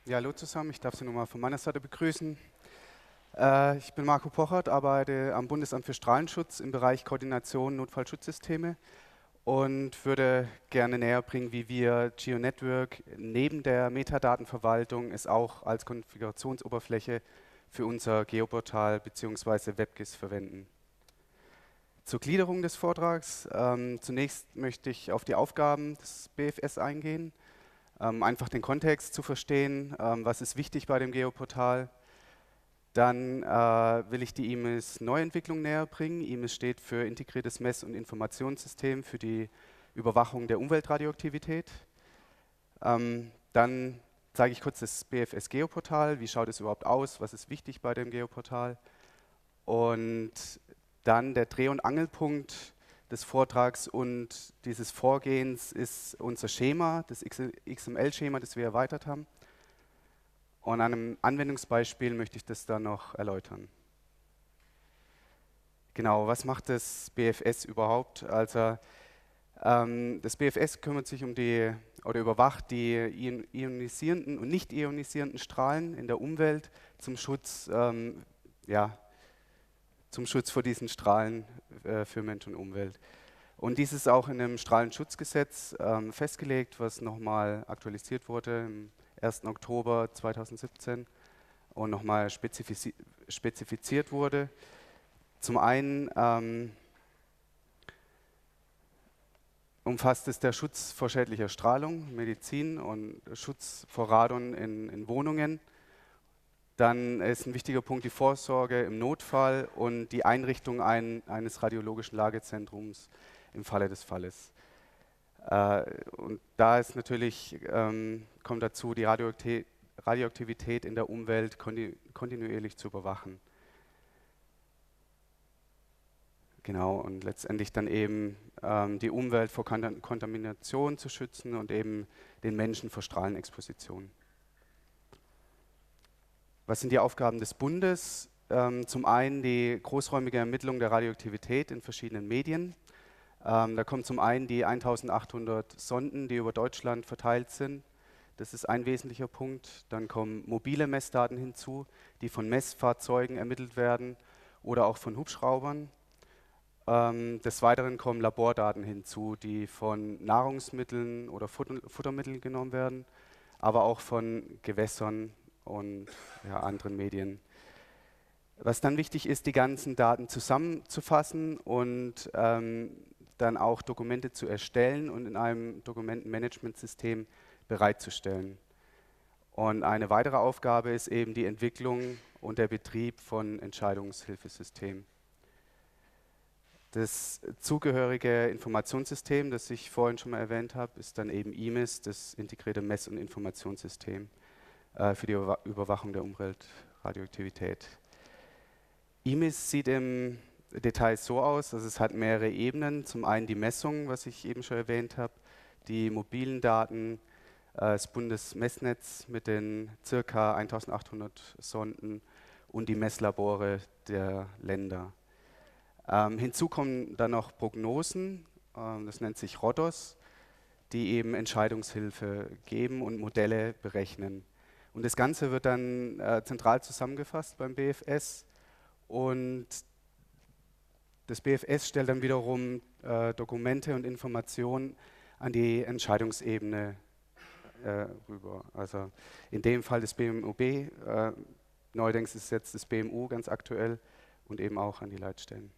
Ja, hallo zusammen, ich darf Sie nochmal von meiner Seite begrüßen. Ich bin Marco Pochert, arbeite am Bundesamt für Strahlenschutz im Bereich Koordination Notfallschutzsysteme und würde gerne näher bringen, wie wir GeoNetwork neben der Metadatenverwaltung es auch als Konfigurationsoberfläche für unser Geoportal bzw. WebGIS verwenden. Zur Gliederung des Vortrags. Zunächst möchte ich auf die Aufgaben des BFS eingehen, einfach den Kontext zu verstehen, was ist wichtig bei dem Geoportal. Dann will ich die IMIS Neuentwicklung näher bringen. IMIS steht für Integriertes Mess- und Informationssystem für die Überwachung der Umweltradioaktivität. Dann zeige ich kurz das BFS Geoportal. Wie schaut es überhaupt aus? Was ist wichtig bei dem Geoportal? Und dann der Dreh- und Angelpunkt des Vortrags und dieses Vorgehens ist unser Schema, das XML-Schema, das wir erweitert haben. Und an einem Anwendungsbeispiel möchte ich das dann noch erläutern. Genau, was macht das BFS überhaupt? Also das BFS kümmert sich um die oder überwacht die ionisierenden und nicht ionisierenden Strahlen in der Umwelt zum Schutz, ja, zum Schutz vor diesen Strahlen für Mensch und Umwelt. Und dies ist auch in einem Strahlenschutzgesetz festgelegt, was nochmal aktualisiert wurde am 1. Oktober 2017 und nochmal spezifiziert wurde. Zum einen umfasst es der Schutz vor schädlicher Strahlung, Medizin und Schutz vor Radon in Wohnungen. Dann ist ein wichtiger Punkt die Vorsorge im Notfall und die Einrichtung eines radiologischen Lagezentrums im Falle des Falles. Und da ist natürlich, kommt dazu, die Radioaktivität in der Umwelt kontinuierlich zu überwachen. Genau, und letztendlich dann eben die Umwelt vor Kontamination zu schützen und eben den Menschen vor Strahlenexposition. Was sind die Aufgaben des Bundes? Zum einen die großräumige Ermittlung der Radioaktivität in verschiedenen Medien. Da kommen zum einen die 1800 Sonden, die über Deutschland verteilt sind. Das ist ein wesentlicher Punkt. Dann kommen mobile Messdaten hinzu, die von Messfahrzeugen ermittelt werden oder auch von Hubschraubern. Des Weiteren kommen Labordaten hinzu, die von Nahrungsmitteln oder Futtermitteln genommen werden, aber auch von Gewässern und anderen Medien. Was dann wichtig ist, die ganzen Daten zusammenzufassen und dann auch Dokumente zu erstellen und in einem Dokumentenmanagementsystem bereitzustellen. Und eine weitere Aufgabe ist eben die Entwicklung und der Betrieb von Entscheidungshilfesystemen. Das zugehörige Informationssystem, das ich vorhin schon mal erwähnt habe, ist dann eben IMIS, das integrierte Mess- und Informationssystem für die Überwachung der Umweltradioaktivität. IMIS sieht im Detail so aus, dass es hat mehrere Ebenen. Zum einen die Messung, was ich eben schon erwähnt habe, die mobilen Daten, das Bundesmessnetz mit den ca. 1800 Sonden und die Messlabore der Länder. Hinzu kommen dann noch Prognosen, das nennt sich RODOS, die eben Entscheidungshilfe geben und Modelle berechnen. Und das Ganze wird dann zentral zusammengefasst beim BFS und das BFS stellt dann wiederum Dokumente und Informationen an die Entscheidungsebene rüber. Also in dem Fall das BMUB, neuerdings ist jetzt das BMU ganz aktuell und eben auch an die Leitstellen.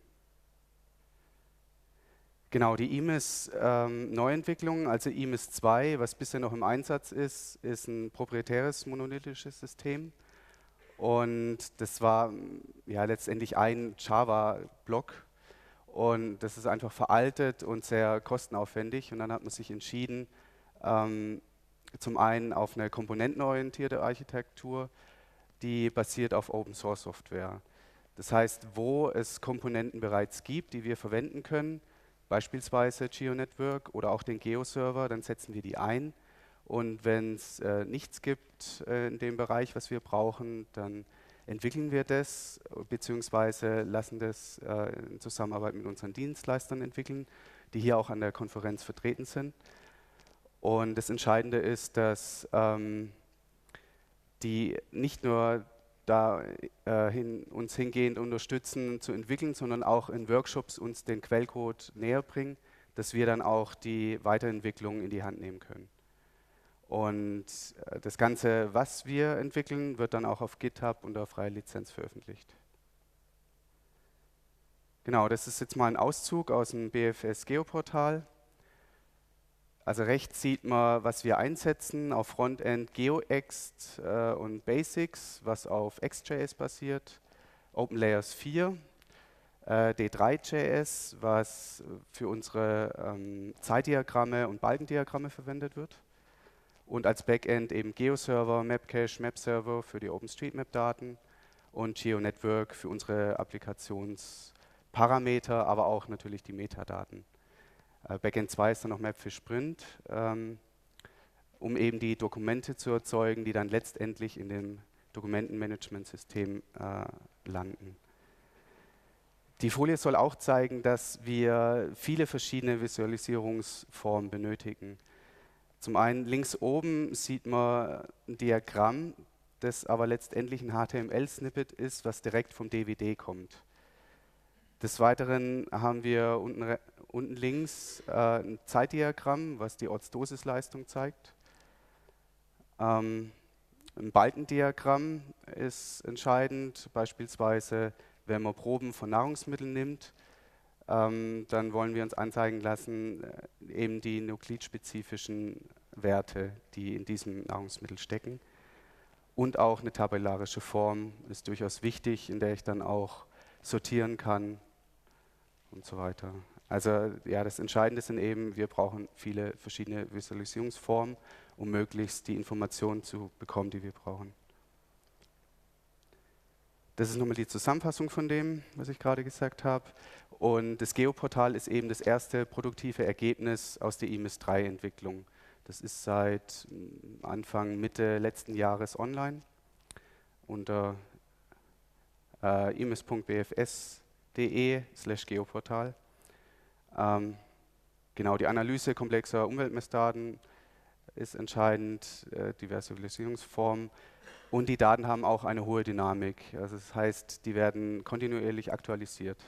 Genau, die IMIS-Neuentwicklung, also IMIS 2, was bisher noch im Einsatz ist ein proprietäres monolithisches System. Und das war ja letztendlich ein Java-Block. Und das ist einfach veraltet und sehr kostenaufwendig. Und dann hat man sich entschieden, zum einen auf eine komponentenorientierte Architektur, die basiert auf Open-Source-Software. Das heißt, wo es Komponenten bereits gibt, die wir verwenden können, beispielsweise GeoNetwork oder auch den Geo-Server, dann setzen wir die ein. Und wenn es nichts gibt in dem Bereich, was wir brauchen, dann entwickeln wir das beziehungsweise lassen das in Zusammenarbeit mit unseren Dienstleistern entwickeln, die hier auch an der Konferenz vertreten sind. Und das Entscheidende ist, dass die nicht nur uns hingehend unterstützen zu entwickeln, sondern auch in Workshops uns den Quellcode näher bringen, dass wir dann auch die Weiterentwicklung in die Hand nehmen können. Und das Ganze, was wir entwickeln, wird dann auch auf GitHub unter freier Lizenz veröffentlicht. Genau, das ist jetzt mal ein Auszug aus dem BFS Geoportal. Also rechts sieht man, was wir einsetzen, auf Frontend GeoExt und Basics, was auf XJS basiert, OpenLayers 4, D3.js, was für unsere Zeitdiagramme und Balkendiagramme verwendet wird, und als Backend eben GeoServer, Mapcache, MapServer für die OpenStreetMap-Daten und GeoNetwork für unsere Applikationsparameter, aber auch natürlich die Metadaten. Backend 2 ist dann noch Mapfish-Sprint, um eben die Dokumente zu erzeugen, die dann letztendlich in dem Dokumentenmanagementsystem landen. Die Folie soll auch zeigen, dass wir viele verschiedene Visualisierungsformen benötigen. Zum einen links oben sieht man ein Diagramm, das aber letztendlich ein HTML-Snippet ist, was direkt vom DVD kommt. Des Weiteren haben wir unten links ein Zeitdiagramm, was die Ortsdosisleistung zeigt. Ein Balkendiagramm ist entscheidend, beispielsweise wenn man Proben von Nahrungsmitteln nimmt, dann wollen wir uns anzeigen lassen, eben die nuklidspezifischen Werte, die in diesem Nahrungsmittel stecken. Und auch eine tabellarische Form ist durchaus wichtig, in der ich dann auch sortieren kann und so weiter. Also ja, das Entscheidende sind eben, wir brauchen viele verschiedene Visualisierungsformen, um möglichst die Informationen zu bekommen, die wir brauchen. Das ist nochmal die Zusammenfassung von dem, was ich gerade gesagt habe. Und das Geoportal ist eben das erste produktive Ergebnis aus der IMIS-3-Entwicklung. Das ist seit Anfang, Mitte letzten Jahres online unter imis.bfs.de/geoportal. Genau, die Analyse komplexer Umweltmessdaten ist entscheidend, diverse Visualisierungsformen. Und die Daten haben auch eine hohe Dynamik. Also das heißt, die werden kontinuierlich aktualisiert.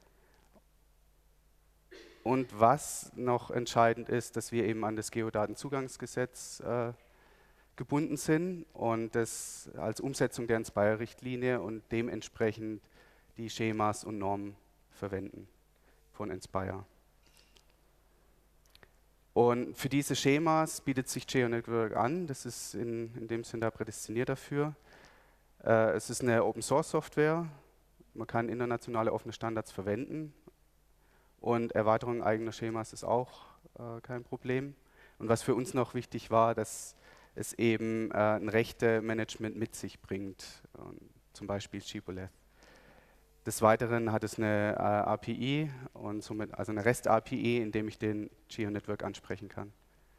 Und was noch entscheidend ist, dass wir eben an das Geodatenzugangsgesetz gebunden sind und das als Umsetzung der Inspire-Richtlinie und dementsprechend die Schemas und Normen verwenden von Inspire. Und für diese Schemas bietet sich GeoNetwork an. Das ist in dem Sinn da prädestiniert dafür. Es ist eine Open-Source-Software. Man kann internationale offene Standards verwenden. Und Erweiterung eigener Schemas ist auch kein Problem. Und was für uns noch wichtig war, dass es eben ein Rechte-Management mit sich bringt, zum Beispiel Shibboleth. Des Weiteren hat es eine API und somit also eine REST-API, in dem ich den GeoNetwork ansprechen kann.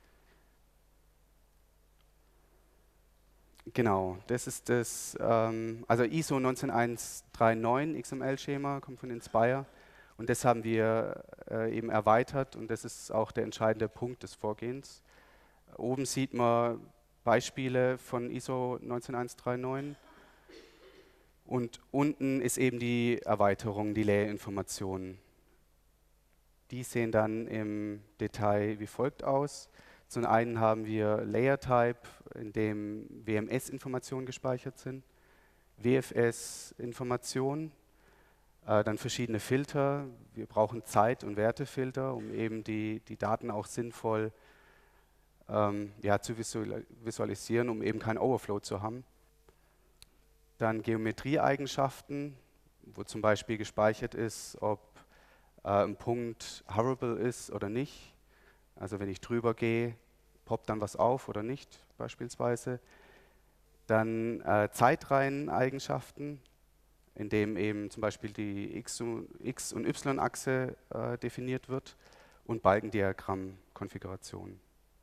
Genau, das ist das, also ISO 19139 XML-Schema, kommt von Inspire. Und das haben wir eben erweitert und das ist auch der entscheidende Punkt des Vorgehens. Oben sieht man Beispiele von ISO 19139 und unten ist eben die Erweiterung, die Layerinformationen. Die sehen dann im Detail wie folgt aus. Zum einen haben wir Layer-Type, in dem WMS-Informationen gespeichert sind, WFS-Informationen, dann verschiedene Filter. Wir brauchen Zeit- und Wertefilter, um eben die Daten auch sinnvoll zu visualisieren, um eben keinen Overflow zu haben. Dann Geometrieeigenschaften, wo zum Beispiel gespeichert ist, ob ein Punkt hoverable ist oder nicht. Also wenn ich drüber gehe, poppt dann was auf oder nicht beispielsweise. Dann Zeitreiheneigenschaften, in dem eben zum Beispiel die X- und Y-Achse definiert wird und Balkendiagramm-Konfiguration.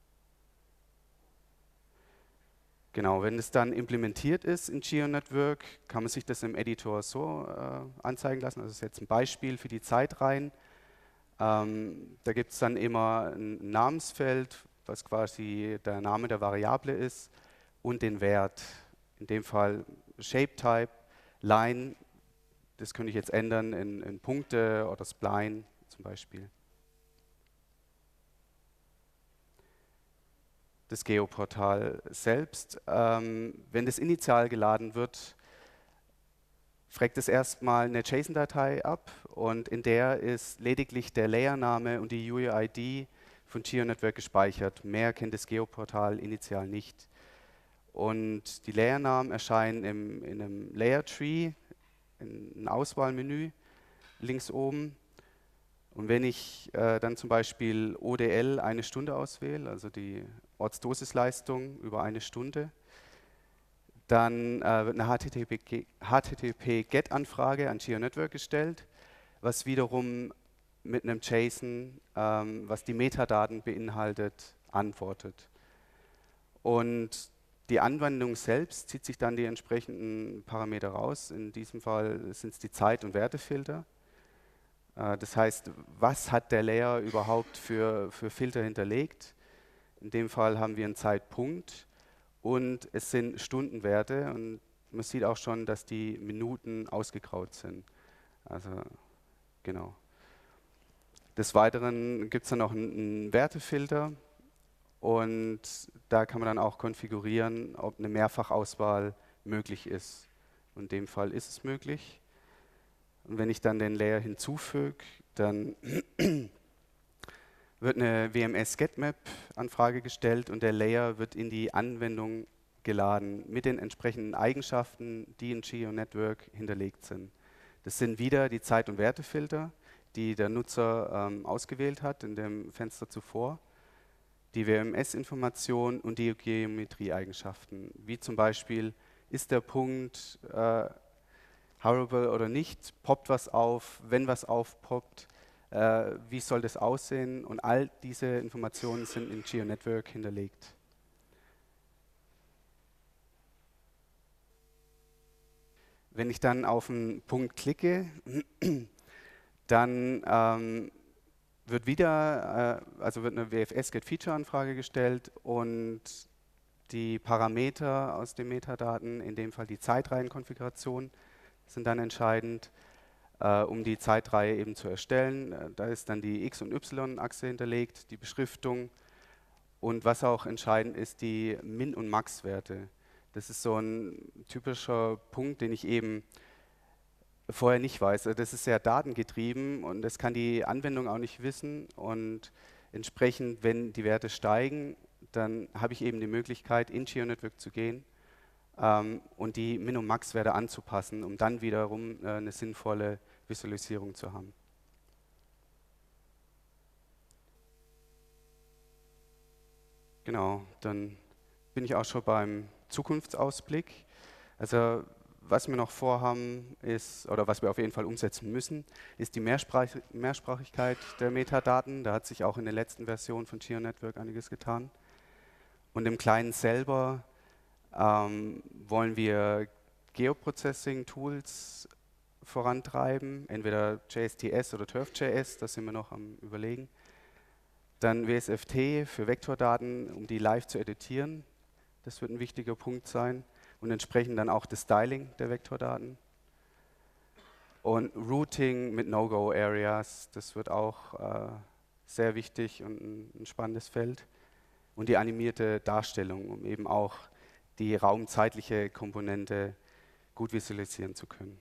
Genau, wenn es dann implementiert ist in GeoNetwork, kann man sich das im Editor so anzeigen lassen. Also das ist jetzt ein Beispiel für die Zeitreihen. Da gibt es dann immer ein Namensfeld, was quasi der Name der Variable ist und den Wert, In dem Fall Shape-Type, Line, das könnte ich jetzt ändern in Punkte oder Spline zum Beispiel. Das Geoportal selbst, wenn das initial geladen wird, fragt es erstmal eine JSON-Datei ab und in der ist lediglich der Layername und die UUID von GeoNetwork gespeichert. Mehr kennt das Geoportal initial nicht. Und die Layernamen erscheinen in einem Layer-Tree, in einem Auswahlmenü links oben. Und wenn ich dann zum Beispiel ODL 1 Stunde auswähle, also die Ortsdosisleistung über 1 Stunde, dann wird eine HTTP-GET-Anfrage an GeoNetwork gestellt, was wiederum mit einem JSON, was die Metadaten beinhaltet, antwortet. Und die Anwendung selbst zieht sich dann die entsprechenden Parameter raus. In diesem Fall sind es die Zeit- und Wertefilter. Das heißt, was hat der Layer überhaupt für Filter hinterlegt? In dem Fall haben wir einen Zeitpunkt und es sind Stundenwerte und man sieht auch schon, dass die Minuten ausgegraut sind. Also genau. Des Weiteren gibt es dann noch einen Wertefilter und da kann man dann auch konfigurieren, ob eine Mehrfachauswahl möglich ist. Und in dem Fall ist es möglich. Und wenn ich dann den Layer hinzufüge, dann wird eine WMS-GetMap-Anfrage gestellt und der Layer wird in die Anwendung geladen mit den entsprechenden Eigenschaften, die in GeoNetwork hinterlegt sind. Das sind wieder die Zeit- und Wertefilter, die der Nutzer ausgewählt hat in dem Fenster zuvor, die WMS-Information und die Geometrie-Eigenschaften, wie zum Beispiel, ist der Punkt hoverable oder nicht, poppt was auf, wenn was aufpoppt, wie soll das aussehen und all diese Informationen sind in GeoNetwork hinterlegt. Wenn ich dann auf einen Punkt klicke, dann wird wieder, wird eine WFS-Get-Feature-Anfrage gestellt und die Parameter aus den Metadaten, in dem Fall die Zeitreihenkonfiguration, sind dann entscheidend, um die Zeitreihe eben zu erstellen. Da ist dann die X- und Y-Achse hinterlegt, die Beschriftung und was auch entscheidend ist, die Min- und Max-Werte. Das ist so ein typischer Punkt, den ich eben vorher nicht weiß. Das ist sehr datengetrieben und das kann die Anwendung auch nicht wissen und entsprechend, wenn die Werte steigen, dann habe ich eben die Möglichkeit, in GeoNetwork zu gehen und die Min- und Max-Werte anzupassen, um dann wiederum eine sinnvolle Visualisierung zu haben. Genau, dann bin ich auch schon beim Zukunftsausblick. Also was wir noch vorhaben ist, oder was wir auf jeden Fall umsetzen müssen, ist die Mehrsprachigkeit der Metadaten. Da hat sich auch in der letzten Version von GeoNetwork einiges getan. Und im Client selber wollen wir Geoprocessing-Tools vorantreiben, entweder JSTS oder TurfJS, das sind wir noch am Überlegen. Dann WSFT für Vektordaten, um die live zu editieren. Das wird ein wichtiger Punkt sein. Und entsprechend dann auch das Styling der Vektordaten. Und Routing mit No-Go-Areas, das wird auch sehr wichtig und ein spannendes Feld. Und die animierte Darstellung, um eben auch die raumzeitliche Komponente gut visualisieren zu können.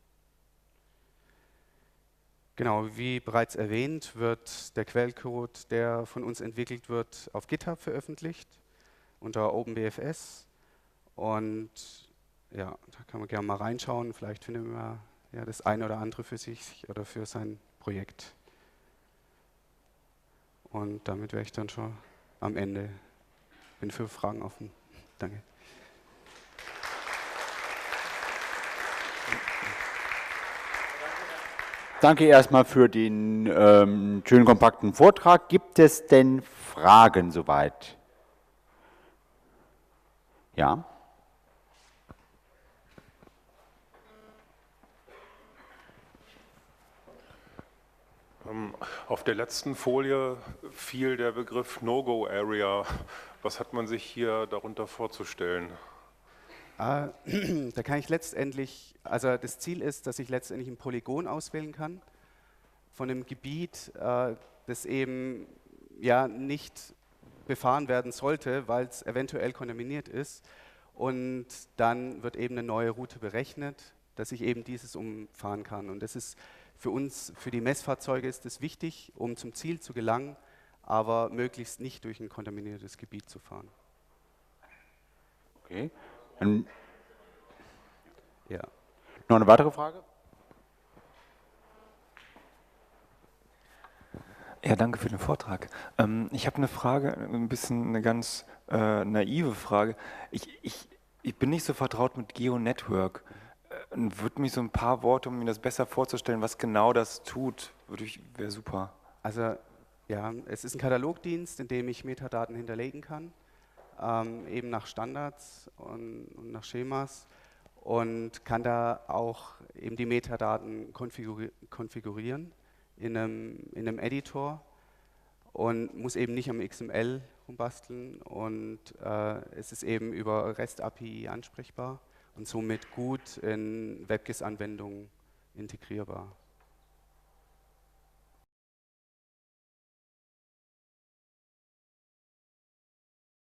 Genau, wie bereits erwähnt, wird der Quellcode, der von uns entwickelt wird, auf GitHub veröffentlicht unter OpenBFS. Und ja, da kann man gerne mal reinschauen. Vielleicht findet man ja das eine oder andere für sich oder für sein Projekt. Und damit wäre ich dann schon am Ende. Bin für Fragen offen. Danke. Danke erstmal für den schönen kompakten Vortrag. Gibt es denn Fragen soweit? Ja? Auf der letzten Folie fiel der Begriff No-Go-Area. Was hat man sich hier darunter vorzustellen? Da kann ich letztendlich, also das Ziel ist, dass ich letztendlich ein Polygon auswählen kann von einem Gebiet, das eben ja nicht befahren werden sollte, weil es eventuell kontaminiert ist. Und dann wird eben eine neue Route berechnet, dass ich eben dieses umfahren kann. Und das ist für uns, für die Messfahrzeuge ist es wichtig, um zum Ziel zu gelangen, aber möglichst nicht durch ein kontaminiertes Gebiet zu fahren. Okay. Dann Ja. noch eine weitere Frage? Ja, danke für den Vortrag. Ich habe eine Frage, ein bisschen eine ganz naive Frage. Ich bin nicht so vertraut mit GeoNetwork. Würde mich so ein paar Worte, um mir das besser vorzustellen, was genau das tut, wäre super. Also ja, es ist ein Katalogdienst, in dem ich Metadaten hinterlegen kann, eben nach Standards und nach Schemas und kann da auch eben die Metadaten konfigurieren in einem Editor und muss eben nicht am XML rumbasteln und es ist eben über REST API ansprechbar und somit gut in WebGIS-Anwendungen integrierbar.